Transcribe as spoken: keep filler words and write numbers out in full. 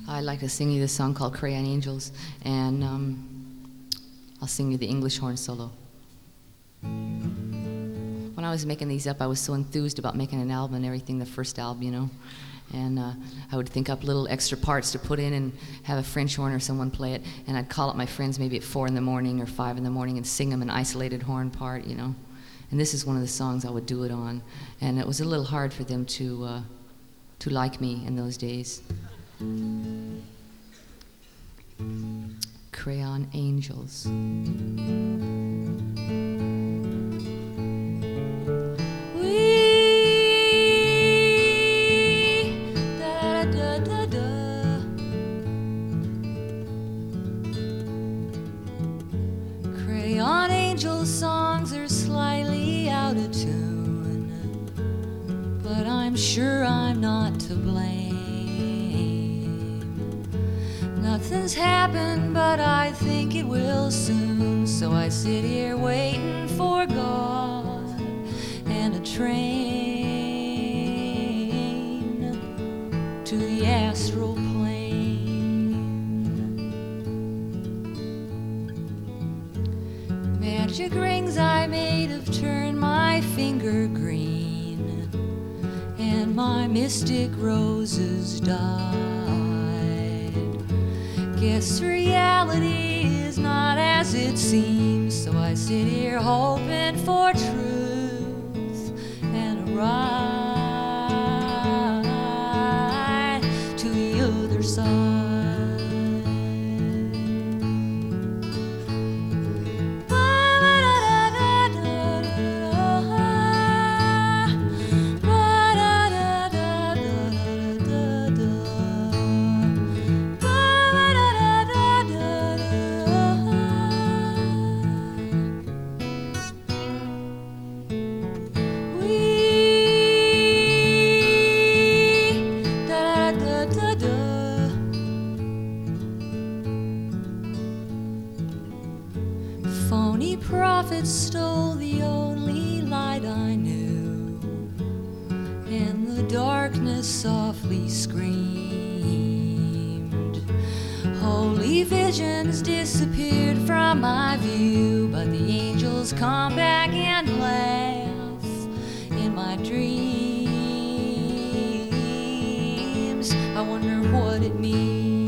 I'd like to sing you this song called Crayon Angels, and um, I'll sing you the English horn solo. When I was making these up, I was so enthused about making an album and everything, the first album, you know. And uh, I would think up little extra parts to put in and have a French horn or someone play it. And I'd call up my friends maybe at four in the morning or five in the morning and sing them an isolated horn part, you know. And this is one of the songs I would do it on. And it was a little hard for them to, uh, to like me in those days. Crayon Angels. Crayon Angel songs are slightly out of tune, but I'm sure I'm not to blame. Nothing's happened, but I think it will soon, so I sit here waiting for God and a train to the astral plane. Magic rings I made have turned my finger green, and my mystic roses died. Guess reality is not as it seems, so I sit here hoping for truth and a ride to the other side. Phony prophets stole the only light I knew, and the darkness softly screamed. Holy visions disappeared from my view, but the angels come back and laugh in my dreams. I wonder what it means.